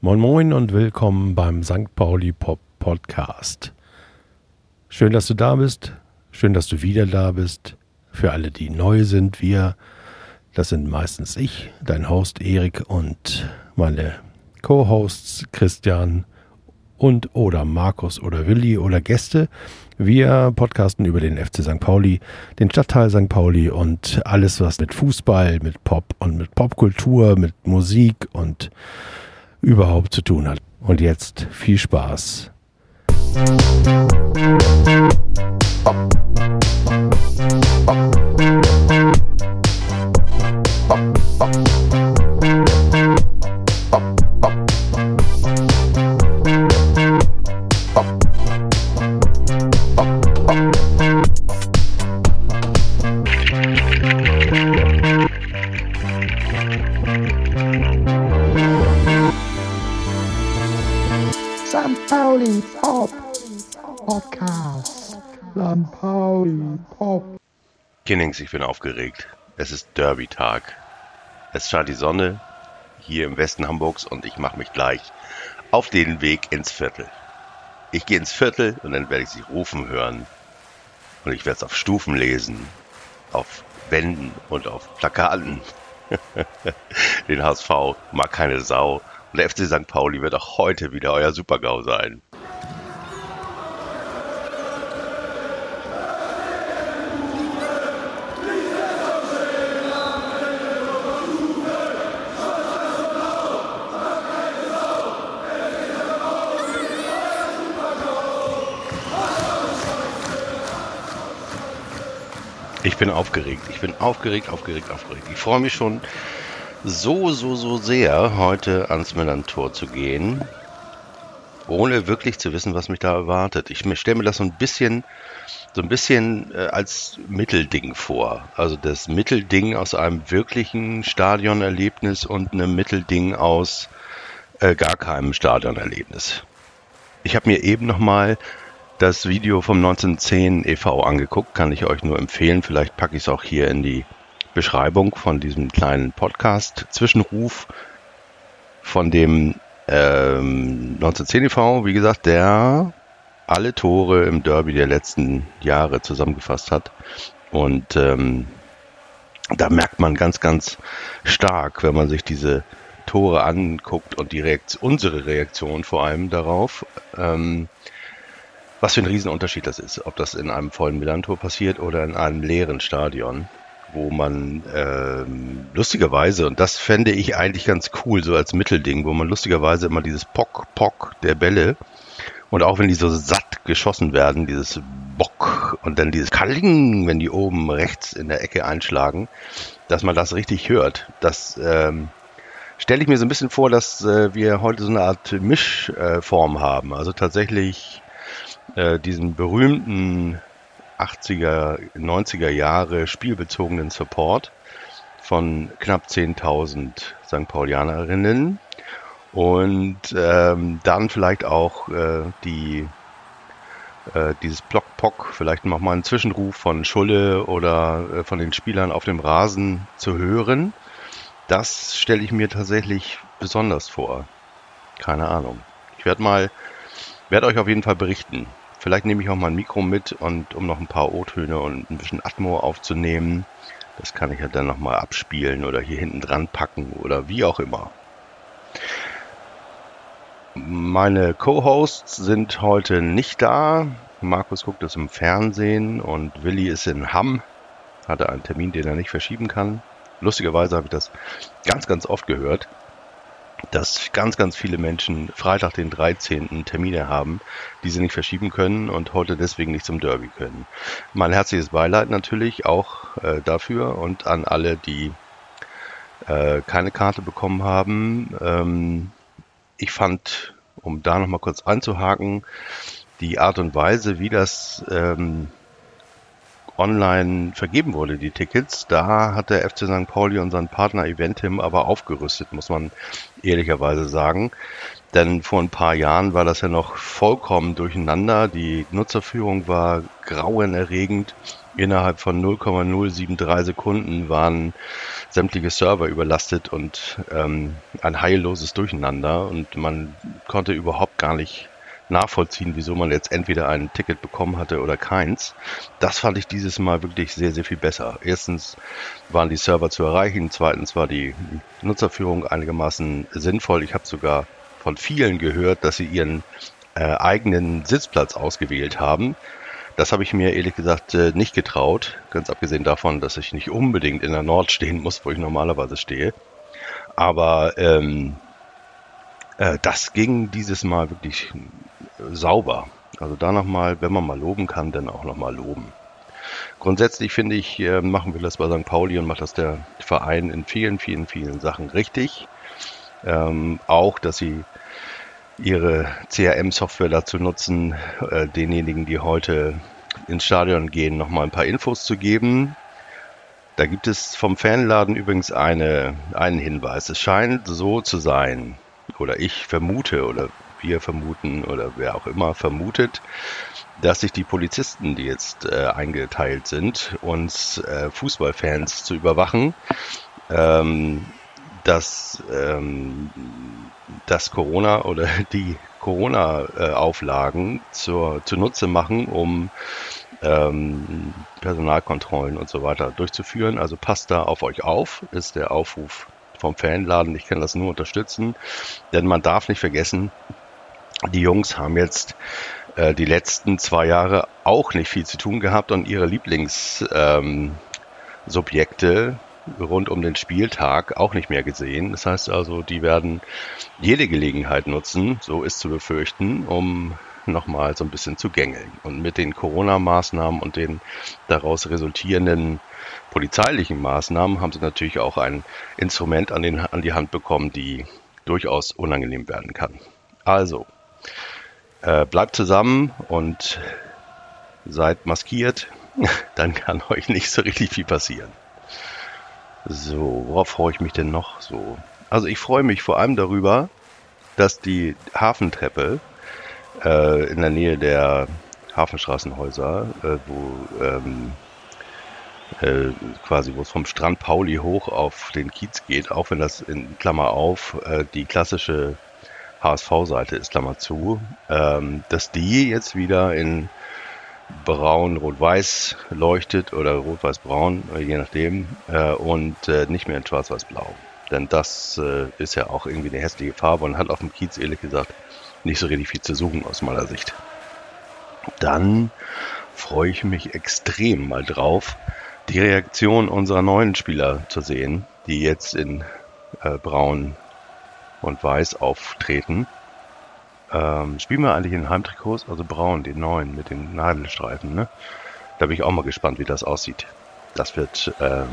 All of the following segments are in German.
Moin Moin und willkommen beim St. Pauli Pop Podcast. Schön, dass du da bist. Schön, dass du wieder da bist. Für alle, die neu sind, das sind meistens ich, dein Host Erik und meine Co-Hosts Christian und oder Markus oder Willi oder Gäste. Wir podcasten über den FC St. Pauli, den Stadtteil St. Pauli und alles, was mit Fußball, mit Pop und mit Popkultur, mit Musik und überhaupt zu tun hat. Und jetzt viel Spaß. St. Pauli Pop Podcast. St. Pauli Pop. Kinnings, ich bin aufgeregt. Es ist Derby-Tag. Es scheint die Sonne hier im Westen Hamburgs und ich mache mich gleich auf den Weg ins Viertel. Ich gehe ins Viertel und dann werde ich sie rufen hören. Und ich werde es auf Stufen lesen, auf Wänden und auf Plakaten. Den HSV mag keine Sau. Und der FC St. Pauli wird auch heute wieder euer Super-GAU sein. Ich bin aufgeregt. Ich bin aufgeregt. Ich freue mich schon so sehr, heute ans Millerntor zu gehen, ohne wirklich zu wissen, was mich da erwartet. Ich stelle mir das so ein bisschen als Mittelding vor. Also das Mittelding aus einem wirklichen Stadionerlebnis und einem Mittelding aus gar keinem Stadionerlebnis. Ich habe mir eben nochmal das Video vom 1910 e.V. angeguckt, kann ich euch nur empfehlen. Vielleicht packe ich es auch hier in die Beschreibung von diesem kleinen Podcast-Zwischenruf von dem 1910 e.V., wie gesagt, der alle Tore im Derby der letzten Jahre zusammengefasst hat. Und da merkt man ganz stark, wenn man sich diese Tore anguckt und unsere Reaktion vor allem darauf, was für ein Riesenunterschied das ist, ob das in einem vollen Millerntor passiert oder in einem leeren Stadion, wo man lustigerweise, und das fände ich eigentlich ganz cool, so als Mittelding, wo man lustigerweise immer dieses Pock der Bälle und auch wenn die so satt geschossen werden, dieses Bock und dann dieses Kaling, wenn die oben rechts in der Ecke einschlagen, dass man das richtig hört. Das stelle ich mir so ein bisschen vor, dass wir heute so eine Art Mischform haben, also tatsächlich diesen berühmten 80er, 90er Jahre spielbezogenen Support von knapp 10.000 St. Paulianerinnen und dann vielleicht auch dieses Block-Pock, vielleicht noch mal einen Zwischenruf von Schulle oder von den Spielern auf dem Rasen zu hören. Das stelle ich mir tatsächlich besonders vor. Keine Ahnung. Ich werde euch auf jeden Fall berichten. Vielleicht nehme ich auch mal ein Mikro mit, und um noch ein paar O-Töne und ein bisschen Atmo aufzunehmen. Das kann ich ja dann nochmal abspielen oder hier hinten dran packen oder wie auch immer. Meine Co-Hosts sind heute nicht da. Markus guckt es im Fernsehen und Willi ist in Hamm. Hatte einen Termin, den er nicht verschieben kann. Lustigerweise habe ich das ganz oft gehört, dass ganz viele Menschen Freitag den 13. Termine haben, die sie nicht verschieben können und heute deswegen nicht zum Derby können. Mein herzliches Beileid natürlich auch dafür und an alle, die keine Karte bekommen haben. Ich fand, um da nochmal kurz einzuhaken, die Art und Weise, wie das online vergeben wurde, die Tickets, da hat der FC St. Pauli und sein Partner Eventim aber aufgerüstet, muss man ehrlicherweise sagen. Denn vor ein paar Jahren war das ja noch vollkommen durcheinander. Die Nutzerführung war grauenerregend Innerhalb von 0,073 Sekunden waren sämtliche Server überlastet und ein heilloses Durcheinander und man konnte überhaupt gar nicht nachvollziehen, wieso man jetzt entweder ein Ticket bekommen hatte oder keins. Das fand ich dieses Mal wirklich sehr, sehr viel besser. Erstens waren die Server zu erreichen, zweitens war die Nutzerführung einigermaßen sinnvoll. Ich habe sogar von vielen gehört, dass sie ihren eigenen Sitzplatz ausgewählt haben. Das habe ich mir ehrlich gesagt nicht getraut, ganz abgesehen davon, dass ich nicht unbedingt in der Nord stehen muss, wo ich normalerweise stehe. Aber das ging dieses Mal wirklich sauber. Also da nochmal, wenn man mal loben kann, dann auch nochmal loben. Grundsätzlich finde ich, machen wir das bei St. Pauli und macht das der Verein in vielen, vielen, vielen Sachen richtig. Auch, dass sie ihre CRM-Software dazu nutzen, denjenigen, die heute ins Stadion gehen, nochmal ein paar Infos zu geben. Da gibt es vom Fanladen übrigens einen Hinweis. Es scheint so zu sein, oder ich vermute, oder wir vermuten, oder wer auch immer vermutet, dass sich die Polizisten, die jetzt eingeteilt sind, uns Fußballfans zu überwachen, dass Corona oder die Corona-Auflagen zunutze machen, um Personalkontrollen und so weiter durchzuführen. Also passt da auf euch auf, ist der Aufruf vom Fanladen. Ich kann das nur unterstützen, denn man darf nicht vergessen, die Jungs haben jetzt die letzten 2 Jahre auch nicht viel zu tun gehabt und ihre Lieblingssubjekte rund um den Spieltag auch nicht mehr gesehen. Das heißt also, die werden jede Gelegenheit nutzen, so ist zu befürchten, um nochmal so ein bisschen zu gängeln. Und mit den Corona-Maßnahmen und den daraus resultierenden polizeilichen Maßnahmen haben sie natürlich auch ein Instrument an die Hand bekommen, die durchaus unangenehm werden kann. Also, bleibt zusammen und seid maskiert, dann kann euch nicht so richtig viel passieren. So, worauf freue ich mich denn noch so? Also ich freue mich vor allem darüber, dass die Hafentreppe in der Nähe der Hafenstraßenhäuser, wo es vom Strand Pauli hoch auf den Kiez geht, auch wenn das in Klammer auf die klassische HSV-Seite ist, Klammer zu, dass die jetzt wieder in braun, rot-weiß leuchtet oder rot-weiß-braun, je nachdem, und nicht mehr in schwarz-weiß-blau. Denn das ist ja auch irgendwie eine hässliche Farbe und hat auf dem Kiez ehrlich gesagt nicht so richtig viel zu suchen aus meiner Sicht. Dann freue ich mich extrem mal drauf, die Reaktion unserer neuen Spieler zu sehen, die jetzt in braun und weiß auftreten. Spielen wir eigentlich in Heimtrikots, also braun, den neuen mit den Nadelstreifen, ne? Da bin ich auch mal gespannt, wie das aussieht. Das wird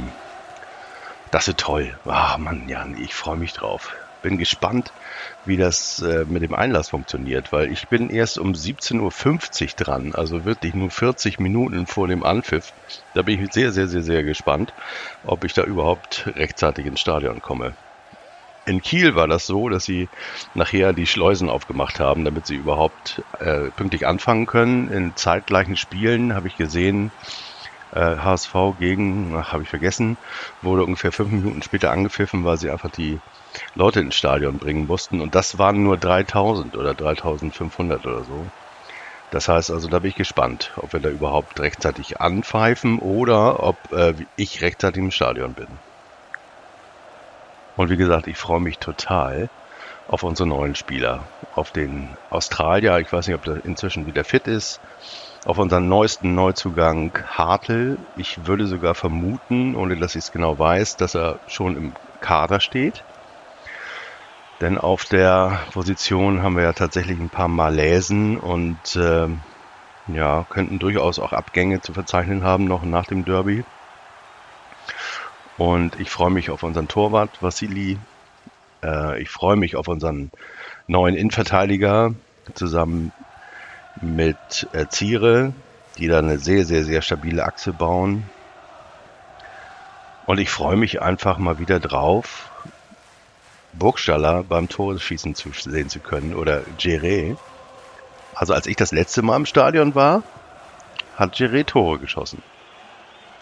toll. Ah, Mann, Jan, ich freue mich drauf. Bin gespannt, wie das mit dem Einlass funktioniert, weil ich bin erst um 17:50 Uhr dran, also wirklich nur 40 Minuten vor dem Anpfiff. Da bin ich sehr, sehr, sehr, sehr gespannt, ob ich da überhaupt rechtzeitig ins Stadion komme. In Kiel war das so, dass sie nachher die Schleusen aufgemacht haben, damit sie überhaupt pünktlich anfangen können. In zeitgleichen Spielen habe ich gesehen, HSV gegen, habe ich vergessen, wurde ungefähr 5 Minuten später angepfiffen, weil sie einfach die Leute ins Stadion bringen mussten. Und das waren nur 3000 oder 3500 oder so. Das heißt also, da bin ich gespannt, ob wir da überhaupt rechtzeitig anpfeifen oder ob ich rechtzeitig im Stadion bin. Und wie gesagt, ich freue mich total auf unsere neuen Spieler. Auf den Australier, ich weiß nicht, ob der inzwischen wieder fit ist. Auf unseren neuesten Neuzugang Hartl. Ich würde sogar vermuten, ohne dass ich es genau weiß, dass er schon im Kader steht. Denn auf der Position haben wir ja tatsächlich ein paar Malaisen und könnten durchaus auch Abgänge zu verzeichnen haben, noch nach dem Derby. Und ich freue mich auf unseren Torwart, Vassili. Ich freue mich auf unseren neuen Innenverteidiger zusammen mit Ziere, die da eine sehr, sehr, sehr stabile Achse bauen. Und ich freue mich einfach mal wieder drauf, Burgstaller beim Toreschießen sehen zu können oder Geré. Also als ich das letzte Mal im Stadion war, hat Geré Tore geschossen.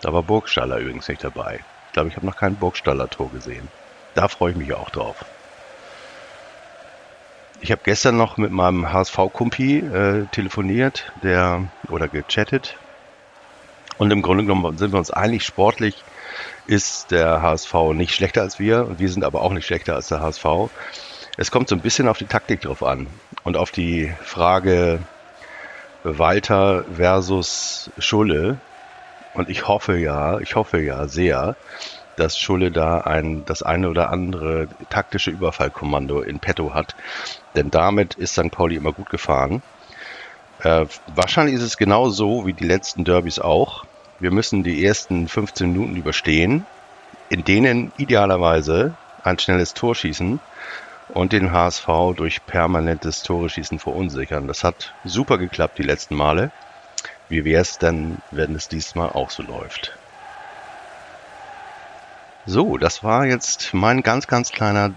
Da war Burgstaller übrigens nicht dabei. Ich glaube, ich habe noch kein Burgstaller Tor gesehen. Da freue ich mich auch drauf. Ich habe gestern noch mit meinem HSV-Kumpi telefoniert, oder gechattet. Und im Grunde genommen sind wir uns einig, sportlich ist der HSV nicht schlechter als wir und wir sind aber auch nicht schlechter als der HSV. Es kommt so ein bisschen auf die Taktik drauf an und auf die Frage Walter versus Schulle. Und ich hoffe ja sehr, dass Schulle da das eine oder andere taktische Überfallkommando in petto hat. Denn damit ist St. Pauli immer gut gefahren. Wahrscheinlich ist es genau so wie die letzten Derbys auch. Wir müssen die ersten 15 Minuten überstehen, in denen idealerweise ein schnelles Tor schießen und den HSV durch permanentes Tore-Schießen verunsichern. Das hat super geklappt die letzten Male. Wie wäre es denn, wenn es diesmal auch so läuft? So, das war jetzt mein ganz, ganz kleiner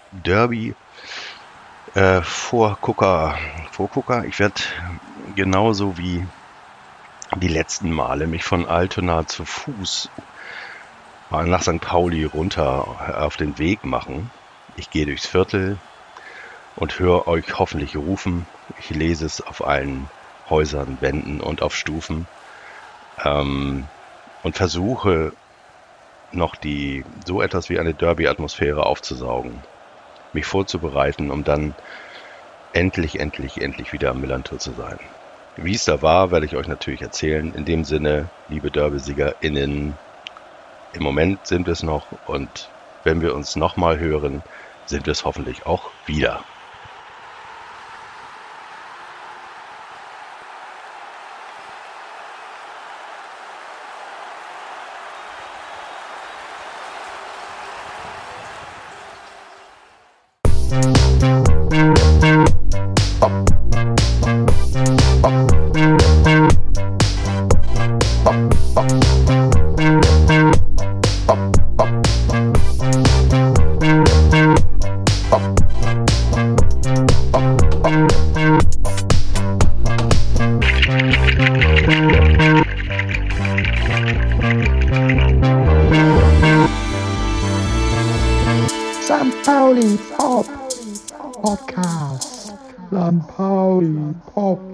Derby-Vorgucker. Ich werde genauso wie die letzten Male mich von Altona zu Fuß nach St. Pauli runter auf den Weg machen. Ich gehe durchs Viertel und höre euch hoffentlich rufen. Ich lese es auf allen Häusern, Wänden und auf Stufen und versuche noch so etwas wie eine Derby-Atmosphäre aufzusaugen, mich vorzubereiten, um dann endlich wieder am Millerntor zu sein. Wie es da war, werde ich euch natürlich erzählen. In dem Sinne, liebe DerbysiegerInnen, im Moment sind wir es noch und wenn wir uns nochmal hören, sind wir es hoffentlich auch wieder. St. Pauli Pop Podcast. St. Pauli Pop.